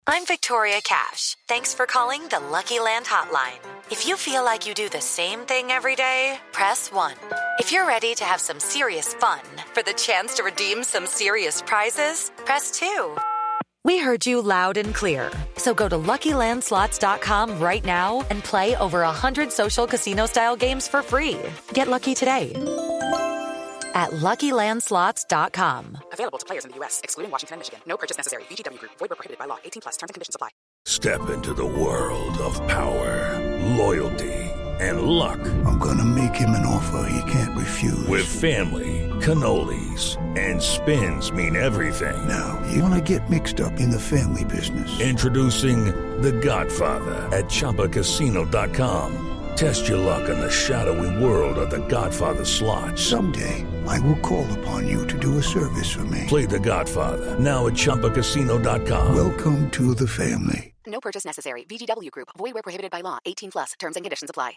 I'm Victoria Cash. Thanks for calling the Lucky Land Hotline. If you feel like you do the same thing every day, press 1. If you're ready to have some serious fun for the chance to redeem some serious prizes, press 2. We heard you loud and clear. So go to LuckyLandSlots.com right now and play over 100 social casino-style games for free. Get lucky today at LuckyLandSlots.com. Available to players in the U.S., excluding Washington and Michigan. No purchase necessary. VGW Group. Void where prohibited by law. 18+. Terms and conditions apply. Step into the world of power, loyalty, and luck. I'm gonna make him an offer he can't refuse. With family, cannolis, and spins mean everything. Now, you wanna get mixed up in the family business. Introducing The Godfather at ChumbaCasino.com. Test your luck in the shadowy world of The Godfather slot. Someday, I will call upon you to do a service for me. Play The Godfather now at ChumbaCasino.com. Welcome to the family. No purchase necessary. VGW Group. Void where prohibited by law. 18+. Terms and conditions apply.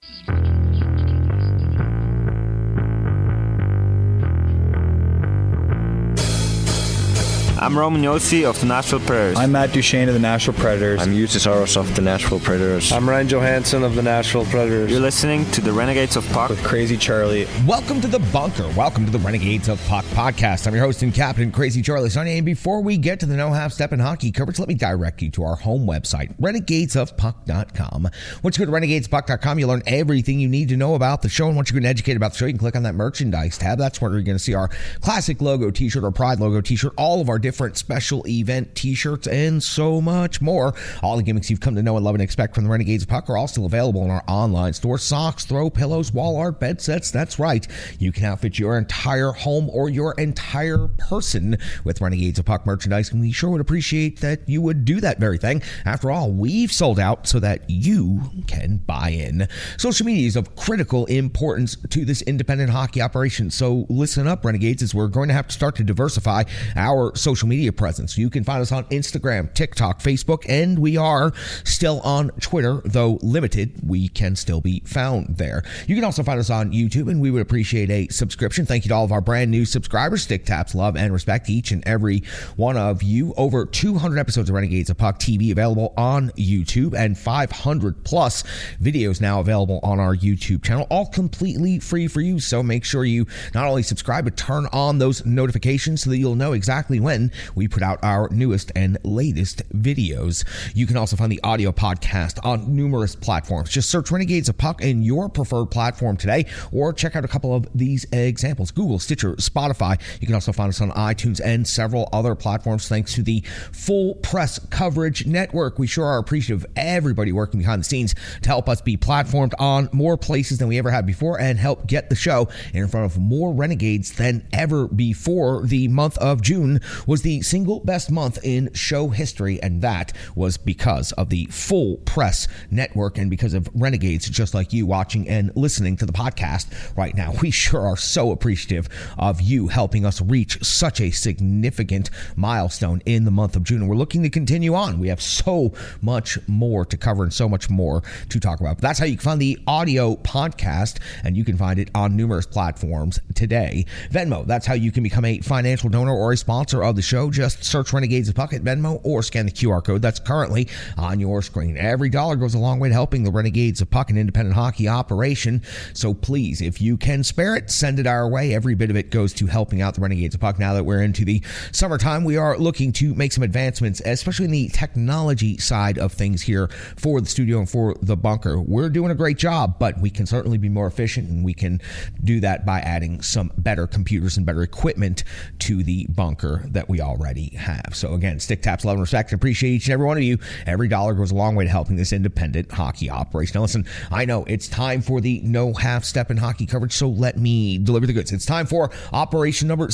I'm Roman Yossi of the Nashville Predators. I'm Matt Duchene of the Nashville Predators. I'm Justus Saros of the Nashville Predators. I'm Ryan Johansson of the Nashville Predators. You're listening to the Renegades of Puck with Crazy Charlie. Welcome to the Bunker. Welcome to the Renegades of Puck podcast. I'm your host and captain, Crazy Charlie Sonny. And before we get to the No Half Step in hockey coverage, let me direct you to our home website, renegadesofpuck.com. Once you go to renegadespuck.com, you'll learn everything you need to know about the show. And once you're educated about the show, you can click on that merchandise tab. That's where you're going to see our classic logo t-shirt or pride logo t-shirt, all of our different special event t-shirts, and so much more. All the gimmicks you've come to know and love and expect from the Renegades of Puck are all still available in our online store. Socks, throw pillows, wall art, bed sets. That's right. You can outfit your entire home or your entire person with Renegades of Puck merchandise, and we sure would appreciate that you would do that very thing. After all, we've sold out so that you can buy in. Social media is of critical importance to this independent hockey operation, so listen up, Renegades, as we're going to have to start to diversify our social media presence. You can find us on Instagram, TikTok, Facebook, and we are still on Twitter, though limited. We can still be found there. You can also find us on YouTube, and we would appreciate a subscription. Thank you to all of our brand new subscribers. Stick taps, love, and respect to each and every one of you. Over 200 episodes of Renegades of Puck TV available on YouTube, and 500 plus videos now available on our YouTube channel, all completely free for you. So make sure you not only subscribe, but turn on those notifications so that you'll know exactly when we put out our newest and latest videos. You can also find the audio podcast on numerous platforms. Just search Renegades of Puck in your preferred platform today, or check out a couple of these examples: Google, Stitcher, Spotify. You can also find us on iTunes and several other platforms thanks to the Full Press Coverage Network. We sure are appreciative of everybody working behind the scenes to help us be platformed on more places than we ever had before and help get the show in front of more Renegades than ever before. The month of June was the single best month in show history, and that was because of the Full Press Network and because of Renegades just like you watching and listening to the podcast right now. We sure are so appreciative of you helping us reach such a significant milestone in the month of June, and we're looking to continue on. We have so much more to cover and so much more to talk about. But that's how you can find the audio podcast, and you can find it on numerous platforms today. Venmo, that's how you can become a financial donor or a sponsor of the show. Just search Renegades of Puck at Venmo or scan the QR code that's currently on your screen. Every dollar goes a long way to helping the Renegades of Puck, an independent hockey operation. So please, if you can spare it, send it our way. Every bit of it goes to helping out the Renegades of Puck. Now that we're into the summertime, we are looking to make some advancements, especially in the technology side of things here for the studio and for the bunker. We're doing a great job, but we can certainly be more efficient, and we can do that by adding some better computers and better equipment to the bunker that we already have. So again, stick taps, love, and respect. Appreciate each and every one of you. Every dollar goes a long way to helping this independent hockey operation. Now listen, I know it's time for the No Half Step in hockey coverage, so let me deliver the goods. It's time for operation number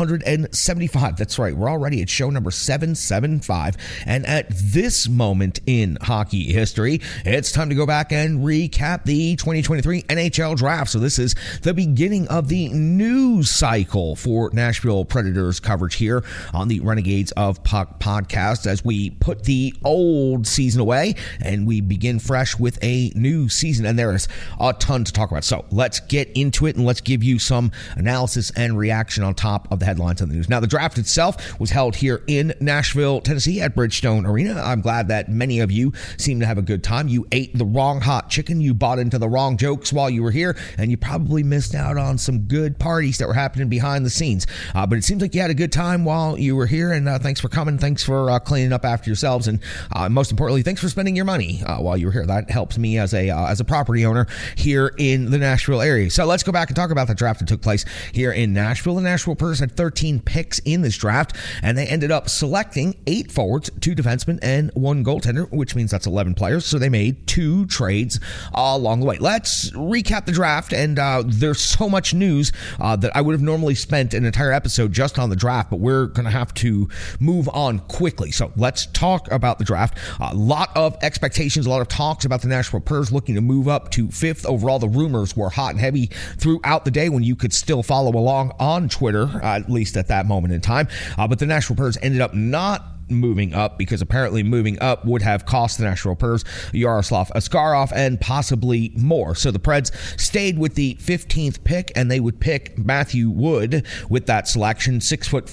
775. That's right, we're already at show number 775, and at this moment in hockey history, it's time to go back and recap the 2023 NHL draft. So this is the beginning of the news cycle for Nashville Predators coverage here on the Renegades of Puck podcast as we put the old season away and we begin fresh with a new season. And there is a ton to talk about. So let's get into it and let's give you some analysis and reaction on top of the headlines of the news. Now, the draft itself was held here in Nashville, Tennessee at Bridgestone Arena. I'm glad that many of you seem to have a good time. You ate the wrong hot chicken. You bought into the wrong jokes while you were here, and you probably missed out on some good parties that were happening behind the scenes. But it seems like you had a good time while you were here, and thanks for coming. Thanks for cleaning up after yourselves, and most importantly, thanks for spending your money while you were here. That helps me as a property owner here in the Nashville area. So let's go back and talk about the draft that took place here in Nashville. The Nashville Predators had 13 picks in this draft, and they ended up selecting 8 forwards, 2 defensemen, and 1 goaltender, which means that's 11 players. So they made 2 trades along the way. Let's recap the draft, and there's so much news that I would have normally spent an entire episode just on the draft, but we're going to have to move on quickly. So let's talk about the draft. A lot of expectations, a lot of talks about the Nashville Predators looking to move up to 5th overall. The rumors were hot and heavy throughout the day when you could still follow along on Twitter, at least at that moment in time. But the Nashville Predators ended up not moving up because apparently moving up would have cost the Nashville Predators Yaroslav Askarov and possibly more. So the Preds stayed with the 15th pick, and they would pick Matthew Wood with that selection. 6'4",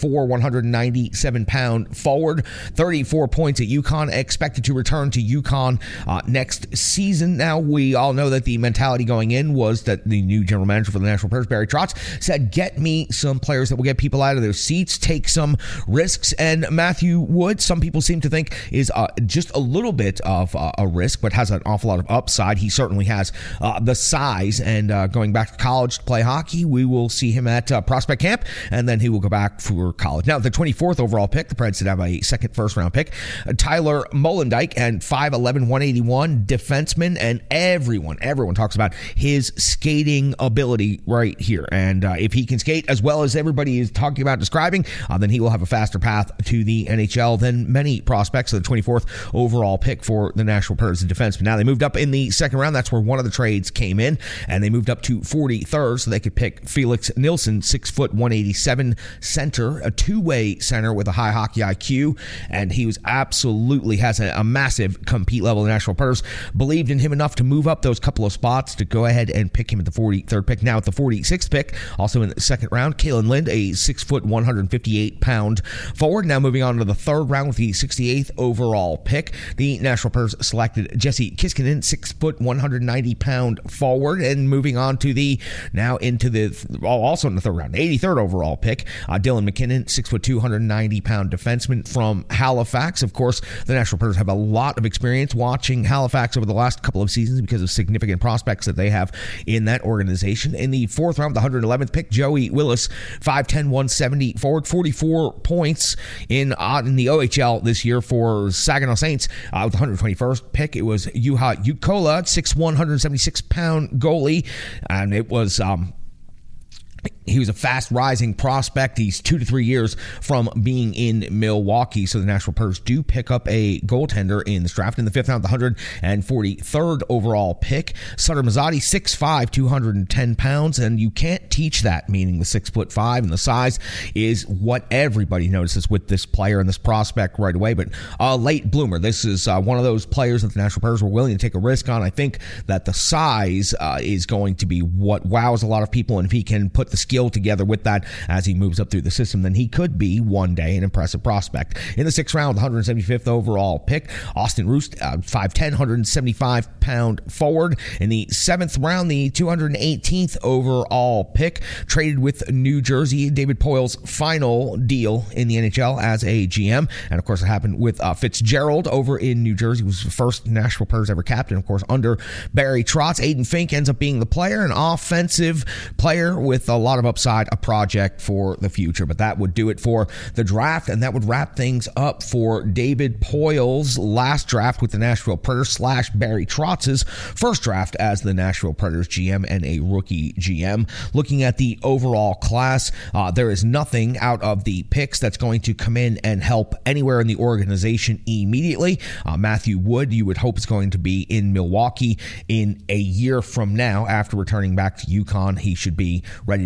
197-pound forward, 34 points at UConn, expected to return to UConn next season. Now, we all know that the mentality going in was that the new general manager for the Nashville Predators, Barry Trotz, said, get me some players that will get people out of their seats, take some risks, and Matthew Wood, some people seem to think is just a little bit of a risk, but has an awful lot of upside. He certainly has the size, and going back to college to play hockey, we will see him at prospect camp, and then he will go back for college. Now, the 24th overall pick, the Preds did have a second first-round pick, Tyler Molendijk, and 5'11", 181 defenseman, and everyone talks about his skating ability right here, and if he can skate as well as everybody is talking about describing, then he will have a faster path to the NHL than many prospects. Of the 24th overall pick for the Nashville Predators, the defenseman. Now they moved up in the second round. That's where one of the trades came in, and they moved up to 43rd so they could pick Felix Nilsson, 6', 187 center, a two-way center with a high hockey IQ, and he was absolutely has a massive compete level. The Nashville Predators believed in him enough to move up those couple of spots to go ahead and pick him at the 43rd pick. Now at the 46th pick, also in the second round, Kalen Lind, a 6', 158-pound forward. Now moving on to the third round with the 68th overall pick, the Nashville Predators selected Jesse Kiskinen, 6', 190-pound forward, and moving on to also in the third round, 83rd overall pick, Dylan McKinnon, 6', 290-pound defenseman from Halifax. Of course, the Nashville Predators have a lot of experience watching Halifax over the last couple of seasons because of significant prospects that they have in that organization. In the fourth round, the 111th pick, Joey Willis, 5'10", 170 forward, 44 points in the OHL this year for Saginaw Saints. With the 121st pick, it was Juha Jukkola, 6'1", 176-pound goalie, and it was he was a fast-rising prospect. He's 2 to 3 years from being in Milwaukee. So the Nashville Predators do pick up a goaltender in this draft. In the fifth round, the 143rd overall pick, Sutter Mazzotti, 6'5", 210 pounds, and you can't teach that, meaning the 6'5", and the size is what everybody notices with this player and this prospect right away. But a late bloomer. This is one of those players that the Nashville Predators were willing to take a risk on. I think that the size is going to be what wows a lot of people, and if he can put the skill together with that as he moves up through the system, then he could be one day an impressive prospect. In the sixth round, the 175th overall pick, Austin Roost, 5'10", 175-pound forward. In the seventh round, the 218th overall pick, traded with New Jersey, David Poyle's final deal in the NHL as a GM. And of course, it happened with Fitzgerald over in New Jersey. He was the first Nashville Predators ever captain, of course, under Barry Trotz. Aiden Fink ends up being the player, an offensive player with a lot of upside, a project for the future. But that would do it for the draft, and that would wrap things up for David Poyle's last draft with the Nashville Predators / Barry Trotz's first draft as the Nashville Predators GM and a rookie GM. Looking at the overall class, there is nothing out of the picks that's going to come in and help anywhere in the organization immediately. Matthew Wood, you would hope, is going to be in Milwaukee in a year from now. After returning back to UConn, he should be ready to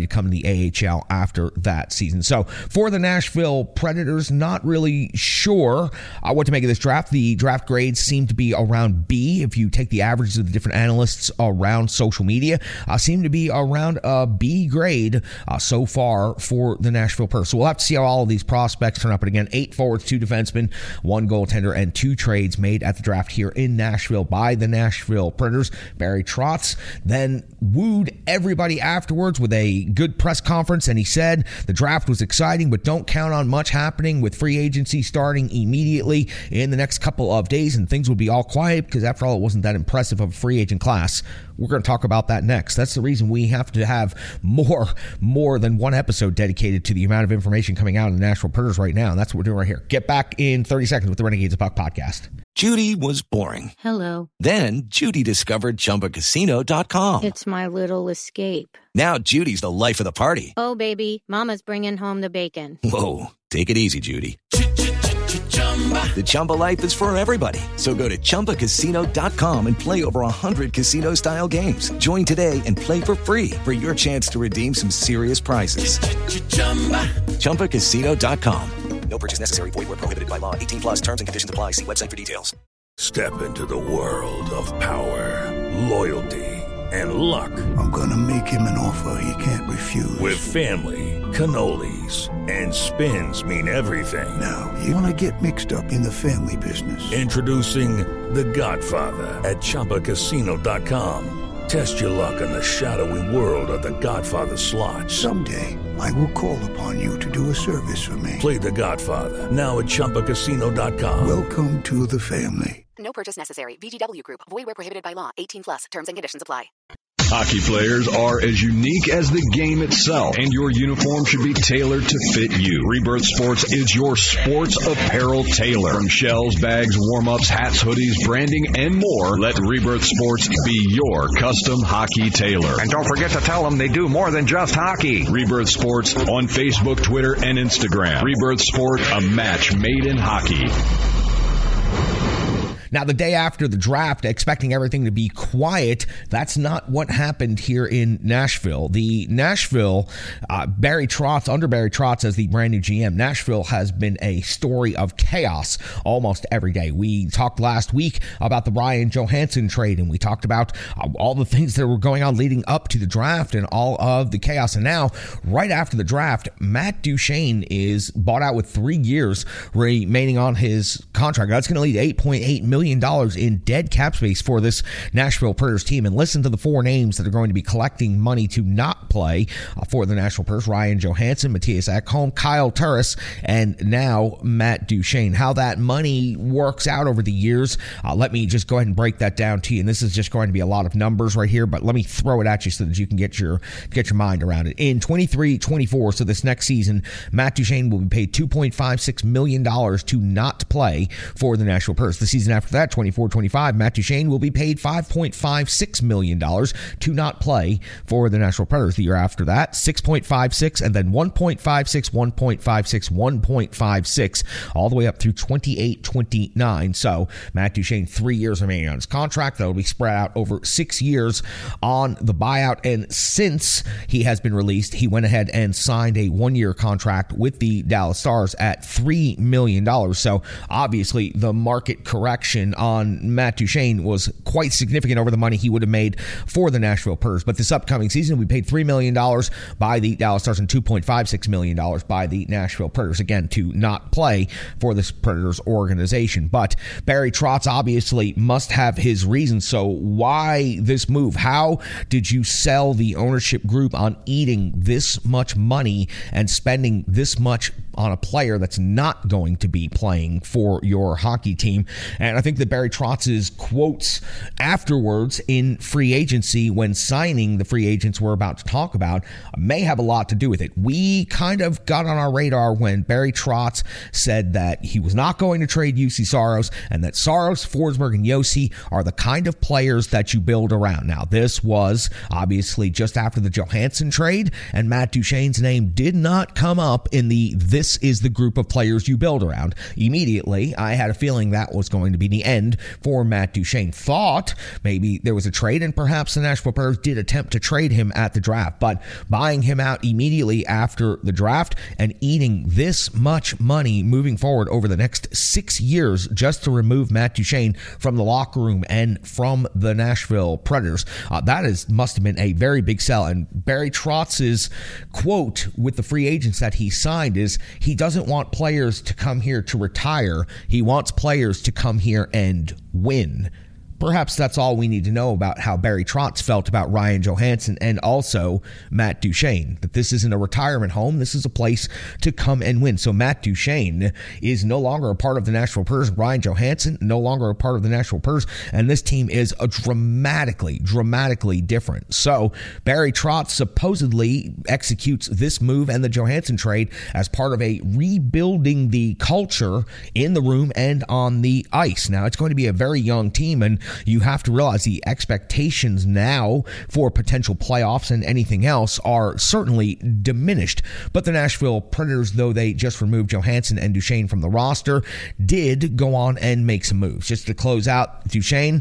to come to the AHL after that season. So for the Nashville Predators, not really sure what to make of this draft. The draft grades seem to be around B. If you take the averages of the different analysts around social media, seem to be around a B grade so far for the Nashville Predators. So we'll have to see how all of these prospects turn up. But again, 8 forwards, 2 defensemen, 1 goaltender, and 2 trades made at the draft here in Nashville by the Nashville Predators. Barry Trotz then wooed everybody afterwards with a good press conference, and he said the draft was exciting, but don't count on much happening with free agency starting immediately in the next couple of days, and things would be all quiet because after all, it wasn't that impressive of a free agent class. We're going to talk about that next. That's the reason we have to have more than one episode dedicated to the amount of information coming out of the Nashville Predators right now. And that's what we're doing right here. Get back in 30 seconds with the Renegades of Puck podcast. Judy was boring. Hello. Then Judy discovered ChumbaCasino.com. It's my little escape. Now Judy's the life of the party. Oh, baby, mama's bringing home the bacon. Whoa, take it easy, Judy. The Chumba life is for everybody. So go to ChumbaCasino.com and play over 100 casino-style games. Join today and play for free for your chance to redeem some serious prizes. ChumbaCasino.com. No purchase necessary. Void where prohibited by law. 18 plus terms and conditions apply. See website for details. Step into the world of power, loyalty, and luck. I'm going to make him an offer he can't refuse. With family, cannolis, and spins mean everything. Now, you want to get mixed up in the family business. Introducing The Godfather at ChumbaCasino.com. Test your luck in the shadowy world of The Godfather slot. Someday, I will call upon you to do a service for me. Play The Godfather now at ChumbaCasino.com. Welcome to the family. No purchase necessary. VGW Group. Void where prohibited by law. 18 plus. Terms and conditions apply. Hockey players are as unique as the game itself, and your uniform should be tailored to fit you. Rebirth Sports is your sports apparel tailor. From shells, bags, warm-ups, hats, hoodies, branding, and more, let Rebirth Sports be your custom hockey tailor. And don't forget to tell them they do more than just hockey. Rebirth Sports on Facebook, Twitter, and Instagram. Rebirth Sport, a match made in hockey. Now, the day after the draft, expecting everything to be quiet, that's not what happened here in Nashville. The Nashville, Barry Trotz, under Barry Trotz as the brand new GM, Nashville has been a story of chaos almost every day. We talked last week about the Ryan Johansson trade, and we talked about all the things that were going on leading up to the draft and all of the chaos. And now, right after the draft, Matt Duchene is bought out with 3 years remaining on his contract. That's going to lead to $8.8 million in dead cap space for this Nashville Predators team. And listen to the 4 names that are going to be collecting money to not play for the Nashville Predators: Ryan Johansson, Matthias Ekholm, Kyle Turris, and now Matt Duchene. How that money works out over the years, let me just go ahead and break that down to you. And this is just going to be a lot of numbers right here, but let me throw it at you so that you can get your mind around it. In 23-24, so this next season, Matt Duchene will be paid $2.56 million to not play for the Nashville Predators. The season after that, 24-25, Matt Duchene will be paid $5.56 million to not play for the Nashville Predators. The year after that, 6.56, and then 1.56, 1.56, 1.56, all the way up through 28-29. So Matt Duchene, 3 years remaining on his contract. That will be spread out over 6 years on the buyout. And since he has been released, he went ahead and signed a 1-year contract with the Dallas Stars at $3 million. So obviously the market correction on Matt Duchene was quite significant over the money he would have made for the Nashville Predators. But this upcoming season, we paid $3 million by the Dallas Stars and $2.56 million by the Nashville Predators, again, to not play for this Predators organization. But Barry Trotz obviously must have his reasons. So why this move? How did you sell the ownership group on eating this much money and spending this much on a player that's not going to be playing for your hockey team? And I think that Barry Trotz's quotes afterwards in free agency, when signing the free agents we're about to talk about, may have a lot to do with it. We kind of got on our radar when Barry Trotz said that he was not going to trade Juuse Saros, and that Saros, Forsberg, and Josi are the kind of players that you build around. Now, this was obviously just after the Johansson trade, and Matt Duchene's name did not come up in the this this is the group of players you build around. Immediately, I had a feeling that was going to be the end for Matt Duchene. Thought maybe there was a trade, and perhaps the Nashville Predators did attempt to trade him at the draft, but buying him out immediately after the draft and eating this much money moving forward over the next 6 years just to remove Matt Duchene from the locker room and from the Nashville Predators, must have been a very big sell. And Barry Trotz's quote with the free agents that he signed is he doesn't want players to come here to retire. He wants players to come here and win. Perhaps that's all we need to know about how Barry Trotz felt about Ryan Johansson and also Matt Duchene, that this isn't a retirement home. This is a place to come and win. So Matt Duchene is no longer a part of the Nashville Predators. Ryan Johansson, no longer a part of the Nashville Predators. And this team is dramatically different. So Barry Trotz supposedly executes this move and the Johansson trade as part of a rebuilding the culture in the room and on the ice. Now, it's going to be a very young team, and you have to realize the expectations now for potential playoffs and anything else are certainly diminished. But the Nashville Predators, though they just removed Johansson and Duchene from the roster, did go on and make some moves. Just to close out, Duchene,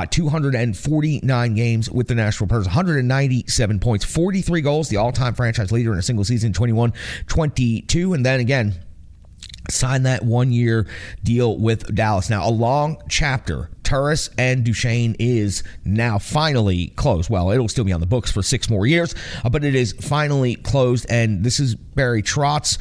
249 games with the Nashville Predators, 197 points, 43 goals, the all-time franchise leader in a single season, 21-22. And then again, signed that 1-year deal with Dallas. Now, a long chapter, Turris and Duchene, is now finally closed. Well, it'll still be on the books for 6 more years, but it is finally closed, and this is Barry Trotz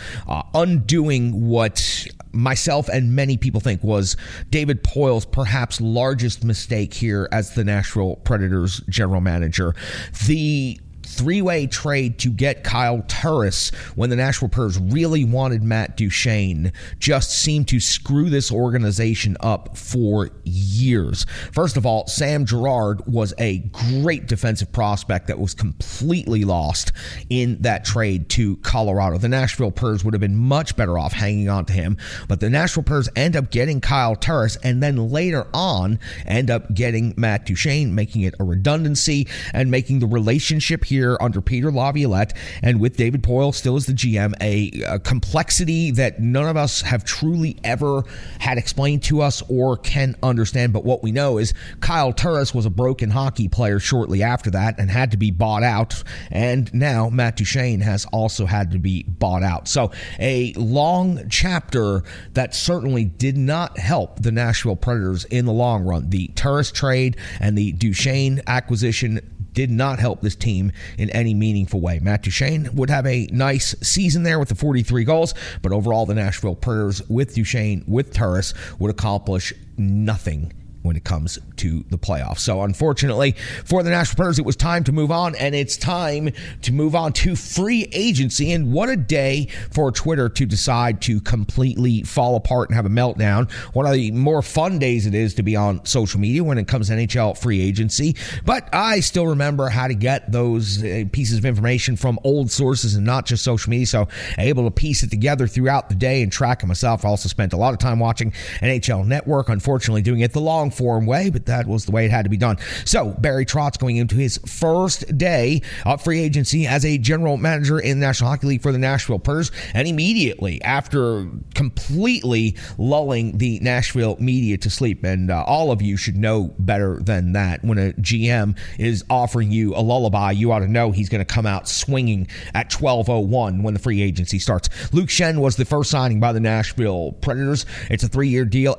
undoing what myself and many people think was David Poile's perhaps largest mistake here as the Nashville Predators general manager. The 3-way trade to get Kyle Turris when the Nashville Predators really wanted Matt Duchene just seemed to screw this organization up for years. First of all, Sam Girard was a great defensive prospect that was completely lost in that trade to Colorado. The Nashville Predators would have been much better off hanging on to him, but the Nashville Predators end up getting Kyle Turris and then later on end up getting Matt Duchene, making it a redundancy and making the relationship here under Peter Laviolette and with David Poile still as the GM a complexity that none of us have truly ever had explained to us or can understand. But what we know is Kyle Turris was a broken hockey player shortly after that and had to be bought out, and now Matt Duchene has also had to be bought out. So a long chapter that certainly did not help the Nashville Predators in the long run. The Turris trade and the Duchene acquisition did not help this team in any meaningful way. Matt Duchene would have a nice season there with the 43 goals, but overall the Nashville Predators with Duchene, with Turris, would accomplish nothing when it comes to the playoffs. So unfortunately for the Nashville Predators, it was time to move on, and it's time to move on to free agency. And what a day for Twitter to decide to completely fall apart and have a meltdown. One of the more fun days it is to be on social media when it comes to NHL free agency. But I still remember how to get those pieces of information from old sources and not just social media, so able to piece it together throughout the day and track it myself. I also spent a lot of time watching NHL Network, unfortunately doing it the long form way, but that was the way it had to be done. So Barry Trotz going into his first day of free agency as a general manager in the National Hockey League for the Nashville Predators, and immediately after completely lulling the Nashville media to sleep, and all of you should know better than that. When a GM is offering you a lullaby, you ought to know he's going to come out swinging at 12:01 when the free agency starts. Luke Schenn was the first signing by the Nashville Predators. It's a 3-year deal,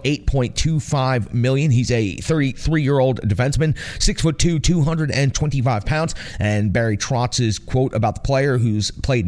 $8.25 million. He's a 33-year-old defenseman, 6'2", 225 pounds. And Barry Trotz's quote about the player, who's played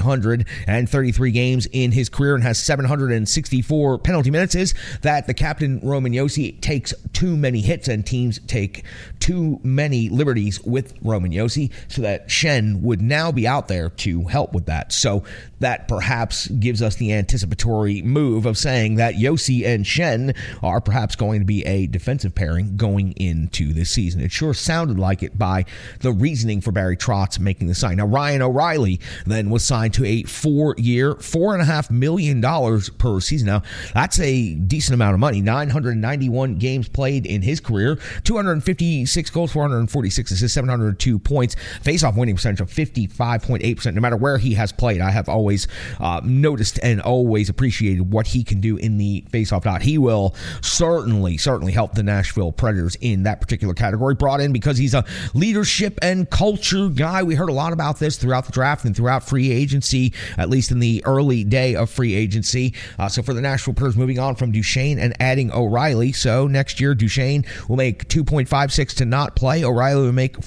933 games in his career and has 764 penalty minutes, is that the captain, Roman Josi, takes too many hits and teams take too many liberties with Roman Josi, so that Schenn would now be out there to help with that. So that perhaps gives us the anticipatory move of saying that Josi and Schenn are perhaps going to be a defensive pairing going into this season. It sure sounded like it by the reasoning for Barry Trotz making the sign. Now, Ryan O'Reilly then was signed to a 4-year, $4.5 million per season. Now, that's a decent amount of money. 991 games played played in his career. 256 goals, 446 assists, 702 points. Face-off winning percentage of 55.8%. No matter where he has played, I have always noticed and always appreciated what he can do in the face-off dot. He will certainly help the Nashville Predators in that particular category. Brought in because he's a leadership and culture guy. We heard a lot about this throughout the draft and throughout free agency, at least in the early day of free agency. So for the Nashville Predators, moving on from Duchesne and adding O'Reilly. So next year, Duchesne will make $2.56 to not play. O'Reilly will make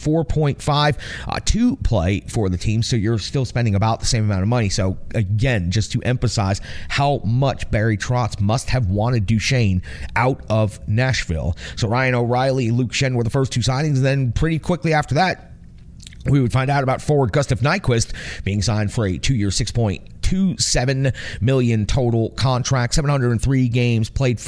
$4.5 to play for the team. So you're still spending about the same amount of money. So again, just to emphasize how much Barry Trotz must have wanted Duchesne out of Nashville. So Ryan O'Reilly, Luke Schenn were the first two signings. And then pretty quickly after that, we would find out about forward Gustav Nyquist being signed for a 2-year, $6.27 million total contract, 703 games, played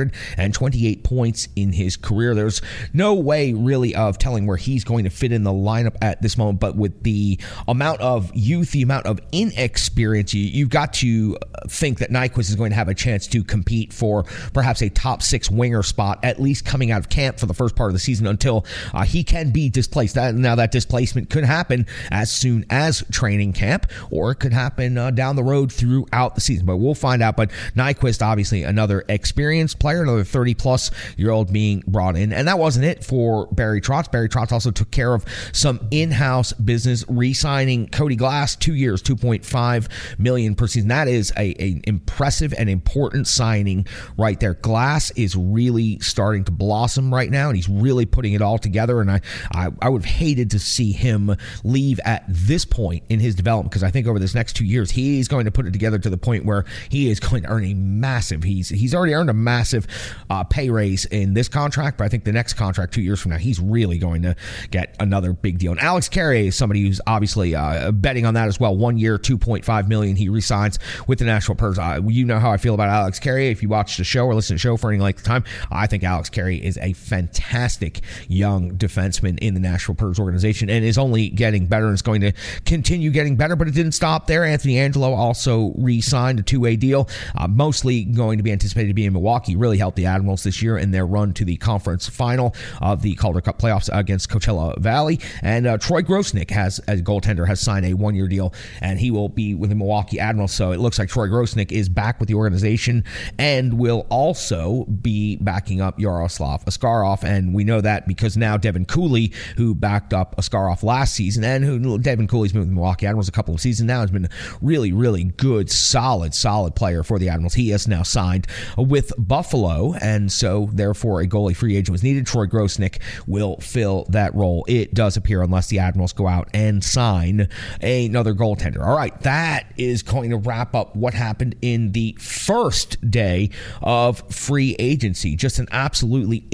428 points in his career. There's no way really of telling where he's going to fit in the lineup at this moment, but with the amount of youth, the amount of inexperience, you've got to think that Nyquist is going to have a chance to compete for perhaps a top 6 winger spot, at least coming out of camp for the first part of the season until he can be displaced. Now that displacement could happen as soon as training camp, or it could happen down the road throughout the season, but we'll find out. But Nyquist, obviously another experienced player, another 30-plus-year-old being brought in, and that wasn't it for Barry Trotz. Barry Trotz also took care of some in-house business, re-signing Cody Glass, 2 years, $2.5 million per season. That is a impressive and important signing right there. Glass is really starting to blossom right now, and he's really putting it all together, and I would have hated to see him leave at this point in his development, because I think over this next 2 years he's going to put it together to the point where he is going to earn a massive, he's already earned a massive pay raise in this contract, but I think the next contract 2 years from now he's really going to get another big deal. And Alex Carrier is somebody who's obviously betting on that as well. 1 year, $2.5 million. He resigns with the Nashville Predators. You know how I feel about Alex Carrier. If you watch the show or listen to the show for any length of time, I think Alex Carrier is a fantastic young defenseman in the Nashville Predators organization and is only getting better and is going to continue getting better, but it didn't stop there. Anthony Angelo also re-signed a 2-way deal, mostly going to be anticipated to be in Milwaukee. Really helped the Admirals this year in their run to the conference final of the Calder Cup playoffs against Coachella Valley. And Troy Grosnick, as a goaltender, has signed a 1-year deal, and he will be with the Milwaukee Admirals. So it looks like Troy Grosnick is back with the organization and will also be backing up Yaroslav Askarov. And we know that because now Devin Cooley, who backed up Askarov last season, and who Devin Cooley's been with the Milwaukee Admirals a couple of seasons now, has been a really good, solid player for the Admirals. He has now signed with Buffalo, and so therefore a goalie free agent was needed. Troy Grosnick will fill that role, it does appear, unless the Admirals go out and sign another goaltender. All right, that is going to wrap up what happened in the first day of free agency. Just an absolutely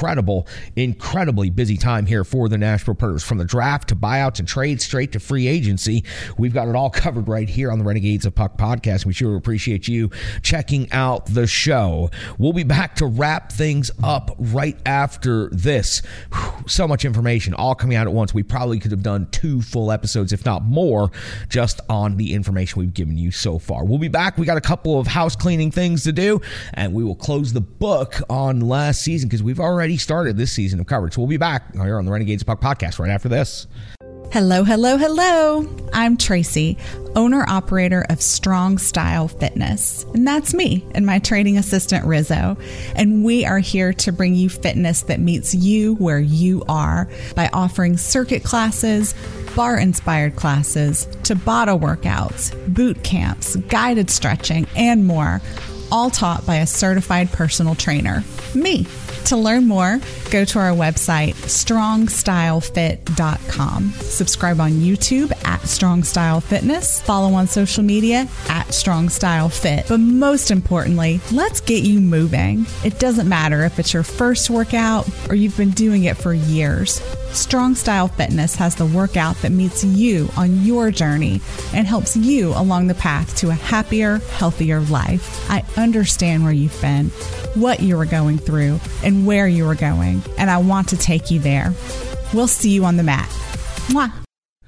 incredibly busy time here for the Nashville Predators. From the draft to buyouts and trades straight to free agency, we've got it all covered right here on the Renegades of Puck podcast. We sure appreciate you checking out the show. We'll be back to wrap things up right after this. So much information all coming out at once. We probably could have done 2 full episodes, if not more, just on the information we've given you so far. We'll be back. We got a couple of house cleaning things to do, and we will close the book on last season because we've already started this season of coverage. So we'll be back here on the Renegades of Puck podcast right after this. Hello. I'm Tracy, owner-operator of Strong Style Fitness. And that's me and my training assistant, Rizzo. And we are here to bring you fitness that meets you where you are by offering circuit classes, bar-inspired classes, Tabata workouts, boot camps, guided stretching, and more, all taught by a certified personal trainer, me. To learn more, go to our website, strongstylefit.com. Subscribe on YouTube at Strong Style Fitness. Follow on social media at Strong Style Fit. But most importantly, let's get you moving. It doesn't matter if it's your first workout or you've been doing it for years. Strong Style Fitness has the workout that meets you on your journey and helps you along the path to a happier, healthier life. I understand where you've been, what you were going through, and where you were going, and I want to take you there. We'll see you on the mat. Mwah.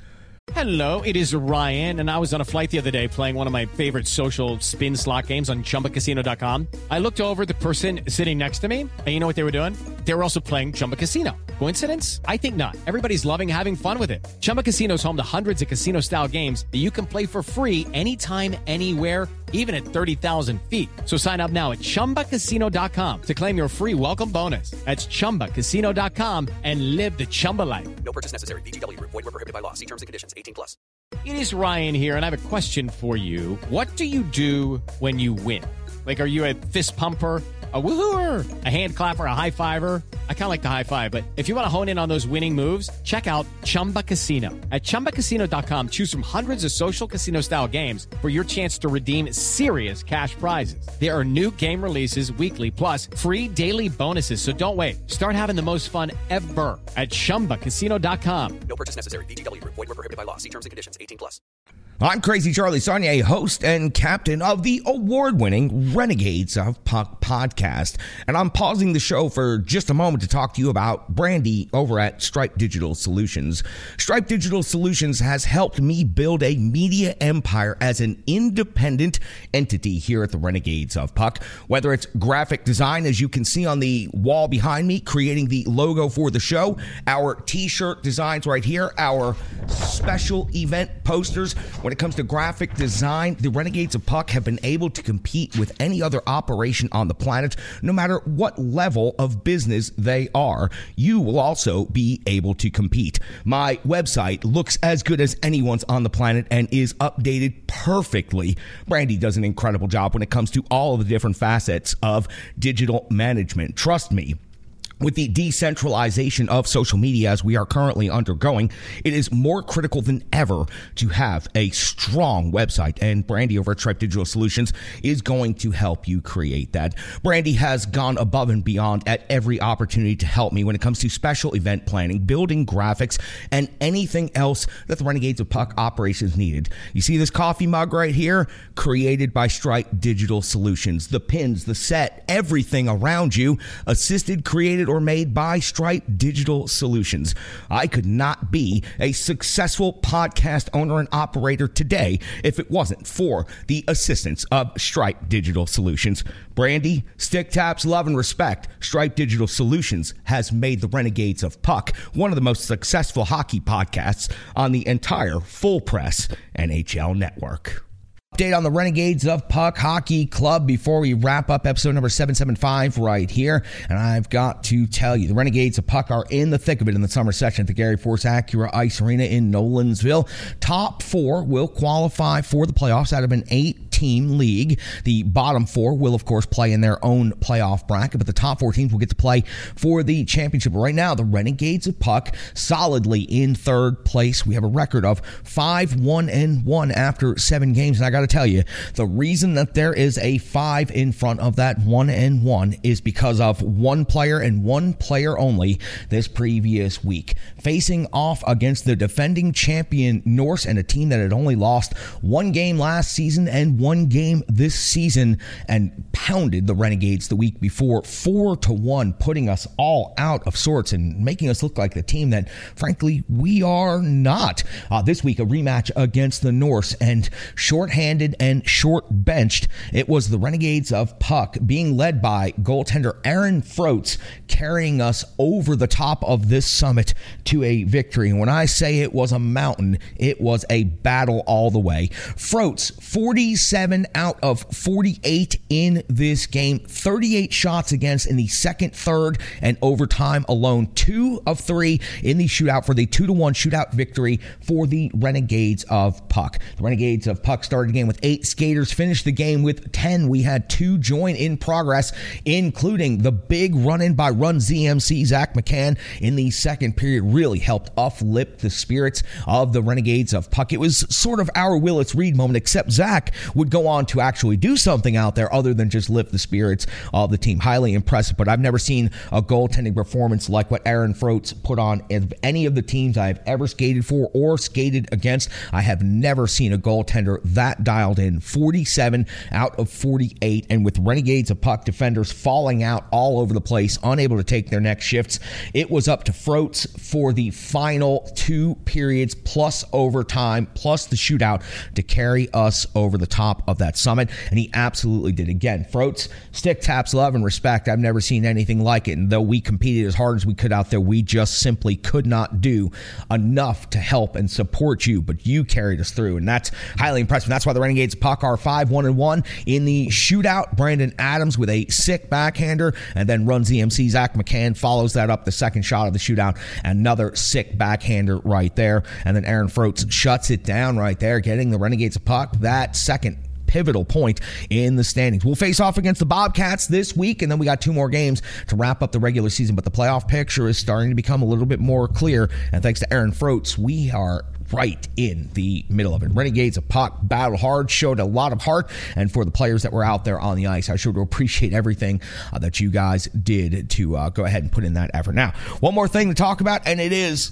Hello, it is Ryan, and I was on a flight the other day playing one of my favorite social spin slot games on ChumbaCasino.com. I looked over at the person sitting next to me, and you know what they were doing? They were also playing Chumba Casino. Coincidence? I think not. Everybody's loving having fun with it. Chumba Casino is home to hundreds of casino-style games that you can play for free anytime, anywhere, even at 30,000 feet. So sign up now at ChumbaCasino.com to claim your free welcome bonus. That's ChumbaCasino.com and live the Chumba life. No purchase necessary. VGW. Void where prohibited by law. See terms and conditions. 18+. It is Ryan here, and I have a question for you. What do you do when you win? Like, are you a fist pumper, a woohooer, a hand clapper, a high fiver? I kind of like the high five, but if you want to hone in on those winning moves, check out Chumba Casino. At ChumbaCasino.com, choose from hundreds of social casino-style games for your chance to redeem serious cash prizes. There are new game releases weekly, plus free daily bonuses, so don't wait. Start having the most fun ever at ChumbaCasino.com. No purchase necessary. VGW. Void where prohibited by law. See terms and conditions. 18+. I'm Crazy Charlie Saunier, host and captain of the award-winning Renegades of Puck podcast, and I'm pausing the show for just a moment to talk to you about Brandy over at Stripe Digital Solutions. Stripe Digital Solutions has helped me build a media empire as an independent entity here at the Renegades of Puck. Whether it's graphic design, as you can see on the wall behind me, creating the logo for the show, our t-shirt designs right here, our special event posters. When it comes to graphic design, the Renegades of Puck have been able to compete with any other operation on the planet, no matter what level of business they are. You will also be able to compete. My website looks as good as anyone's on the planet and is updated perfectly. Brandy does an incredible job when it comes to all of the different facets of digital management. Trust me. With the decentralization of social media as we are currently undergoing, it is more critical than ever to have a strong website, and Brandy over at Stripe Digital Solutions is going to help you create that. Brandy has gone above and beyond at every opportunity to help me when it comes to special event planning, building graphics, and anything else that the Renegades of Puck operations needed. You see this coffee mug right here? Created by Stripe Digital Solutions. The pins, the set, everything around you, assisted, created, or made by Stripe Digital Solutions. I could not be a successful podcast owner and operator today if it wasn't for the assistance of Stripe Digital Solutions. Brandy, stick taps, love, and respect. Stripe Digital Solutions has made the Renegades of Puck one of the most successful hockey podcasts on the entire Full Press NHL network. Update on the Renegades of Puck Hockey Club before we wrap up episode number 775 right here. And I've got to tell you, the Renegades of Puck are in the thick of it in the summer session at the Gary Force Acura Ice Arena in Nolensville. Top four will qualify for the playoffs out of an 8-team league. The bottom four will, of course, play in their own playoff bracket, but the top four teams will get to play for the championship. Right now, the Renegades of Puck solidly in third place. We have a record of 5-1-1 after 7 games, and I got to tell you, the reason that there is a 5 in front of that 1-1 is because of one player and one player only this previous week. Facing off against the defending champion Norse and a team that had only lost 1 game last season and 1 game this season, and pounded the Renegades the week before 4-1, putting us all out of sorts and making us look like the team that, frankly, we are not. This week, a rematch against the Norse, and shorthanded and short-benched, it was the Renegades of Puck being led by goaltender Aaron Froats carrying us over the top of this summit to a victory. And when I say it was a mountain, it was a battle all the way. Froats, 47 out of 48 in this game, 38 shots against in the second, third, and overtime alone, 2 of 3 in the shootout for the 2-1 shootout victory for the Renegades of Puck. The Renegades of Puck started the game with 8 skaters, finished the game with 10. We had 2 join in progress, including the big run-in by Run ZMC Zach McCann in the second period. Really helped uplift the spirits of the Renegades of Puck. It was sort of our Willis Reed moment, except Zach would would go on to actually do something out there other than just lift the spirits of the team. Highly impressive, but I've never seen a goaltending performance like what Aaron Froats put on in any of the teams I've ever skated for or skated against. I have never seen a goaltender that dialed in. 47 out of 48, and with Renegades of Puck defenders falling out all over the place, unable to take their next shifts, it was up to Froats for the final 2 periods plus overtime plus the shootout to carry us over the top of that summit, and he absolutely did. Again, Froats, stick taps, love, and respect. I've never seen anything like it, and though we competed as hard as we could out there, we just simply could not do enough to help and support you, but you carried us through, and that's highly impressive. That's why the Renegades of Puck are 5-1-1 in the shootout. Brandon Adams with a sick backhander, and then Run ZMC Zach McCann follows that up, the second shot of the shootout, another sick backhander right there, and then Aaron Froats shuts it down right there, getting the Renegades of Puck that second pivotal point in the standings. We'll face off against the Bobcats this week, and then we got 2 more games to wrap up the regular season, but the playoff picture is starting to become a little bit more clear, and thanks to Aaron Froats, we are right in the middle of it. Renegades of Puck battled hard, showed a lot of heart, and for the players that were out there on the ice, I sure do appreciate everything that you guys did to go ahead and put in that effort. Now, one more thing to talk about, and it is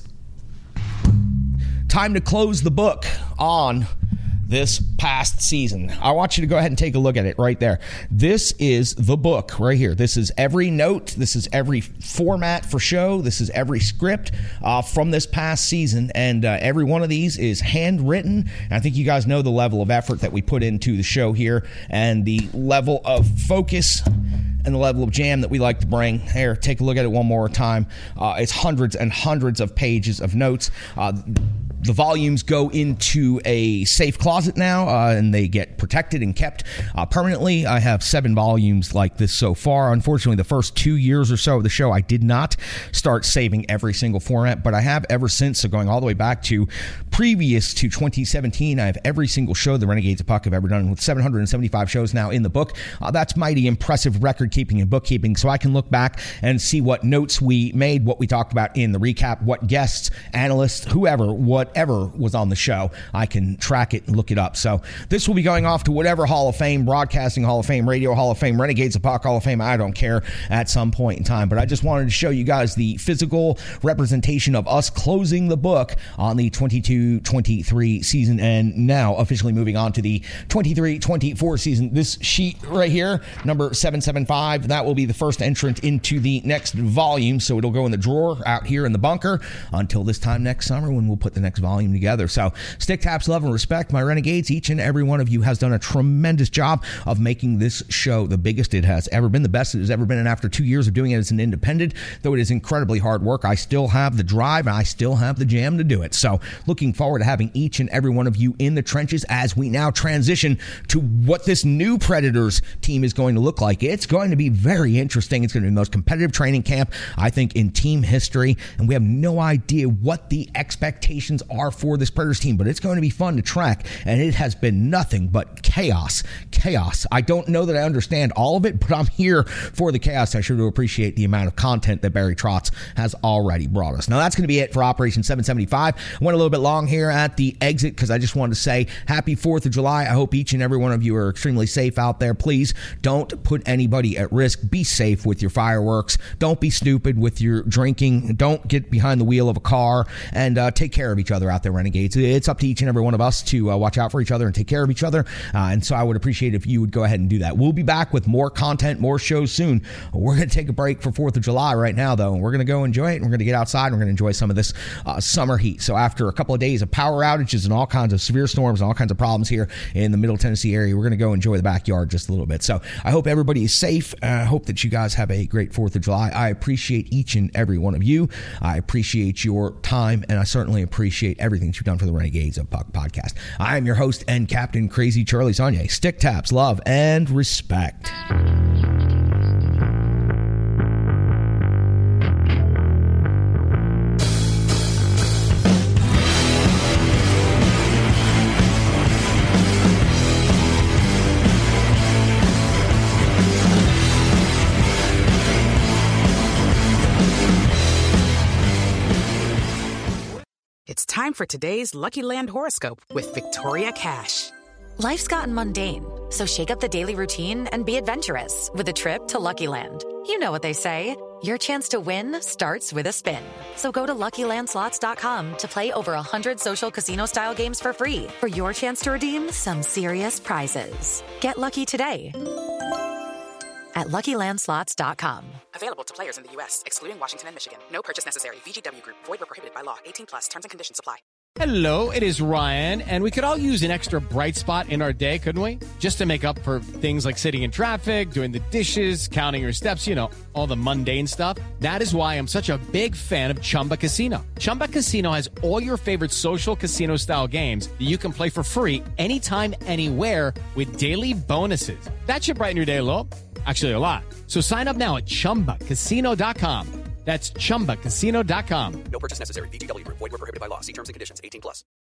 time to close the book on this past season. I want you to go ahead and take a look at it right there. This is the book right here. This is every note. This is every format for show. This is every script from this past season, and every one of these is handwritten. And I think you guys know the level of effort that we put into the show here and the level of focus and the level of jam that we like to bring. Here, take a look at it one more time. It's hundreds and hundreds of pages of notes. The volumes go into a safe closet now, and they get protected and kept permanently. I have 7 volumes like this so far. Unfortunately, the first 2 years or so of the show, I did not start saving every single format, but I have ever since. So going all the way back to previous to 2017, I have every single show the Renegades of Puck have ever done, with 775 shows now in the book. That's mighty impressive record keeping and bookkeeping, so I can look back and see what notes we made, what we talked about in the recap, what guests, analysts, whoever, whatever was on the show. I can track it and look it up. So this will be going off to whatever Hall of Fame, Broadcasting Hall of Fame, Radio Hall of Fame, Renegades of Puck Hall of Fame, I don't care, at some point in time. But I just wanted to show you guys the physical representation of us closing the book on the 22-23 season, and now officially moving on to the 23-24 season. This sheet right here, number 775, that will be the first entrant into the next volume, so it'll go in the drawer out here in the bunker until this time next summer when we'll put the next volume together. So stick taps, love, and respect, my Renegades. Each and every one of you has done a tremendous job of making this show the biggest it has ever been, the best it has ever been, and after 2 years of doing it as an independent, though it is incredibly hard work, I still have the drive and I still have the jam to do it. So looking forward to having each and every one of you in the trenches as we now transition to what this new Predators team is going to look like. It's going to be very interesting. It's going to be the most competitive training camp, I think, in team history, and we have no idea what the expectations are for this Predators team, but it's going to be fun to track, and it has been nothing but chaos. I don't know that I understand all of it, but I'm here for the chaos. I sure do appreciate the amount of content that Barry Trotz has already brought us. Now that's going to be it for Operation 775. I went a little bit long here at the exit because I just wanted to say happy 4th of July. I hope each and every one of you are extremely safe out there. Please don't put anybody at risk. Be safe with your fireworks. Don't be stupid with your drinking. Don't get behind the wheel of a car, and take care of each other out there, Renegades. It's up to each and every one of us to watch out for each other and take care of each other, and so I would appreciate if you would go ahead and do that. We'll be back with more content, more shows soon. We're going to take a break for 4th of July right now, though, and we're going to go enjoy it, and we're going to get outside, and we're going to enjoy some of this summer heat. So after a couple of days of power outages and all kinds of severe storms and all kinds of problems here in the Middle Tennessee area, we're going to go enjoy the backyard just a little bit. So I hope everybody is safe. I hope that you guys have a great 4th of July. I appreciate each and every one of you. I appreciate your time, and I certainly appreciate everything that you've done for the Renegades of Puck podcast. I am your host and Captain Crazy Charlie Saunier. Stick taps, love, and respect. It's time for today's Lucky Land horoscope with Victoria Cash. Life's gotten mundane, so shake up the daily routine and be adventurous with a trip to Lucky Land. You know what they say. Your chance to win starts with a spin. So go to LuckyLandSlots.com to play over 100 social casino-style games for free for your chance to redeem some serious prizes. Get lucky today at LuckyLandSlots.com. Available to players in the U.S., excluding Washington and Michigan. No purchase necessary. VGW Group. Void where prohibited by law. 18+. Terms and conditions apply. Hello, it is Ryan, and we could all use an extra bright spot in our day, couldn't we? Just to make up for things like sitting in traffic, doing the dishes, counting your steps, all the mundane stuff. That is why I'm such a big fan of Chumba Casino. Chumba Casino has all your favorite social casino-style games that you can play for free anytime, anywhere with daily bonuses. That should brighten your day a little. Actually, a lot. So sign up now at ChumbaCasino.com. That's ChumbaCasino.com. No purchase necessary. VGW Group. Void where prohibited by law. See terms and conditions. 18+.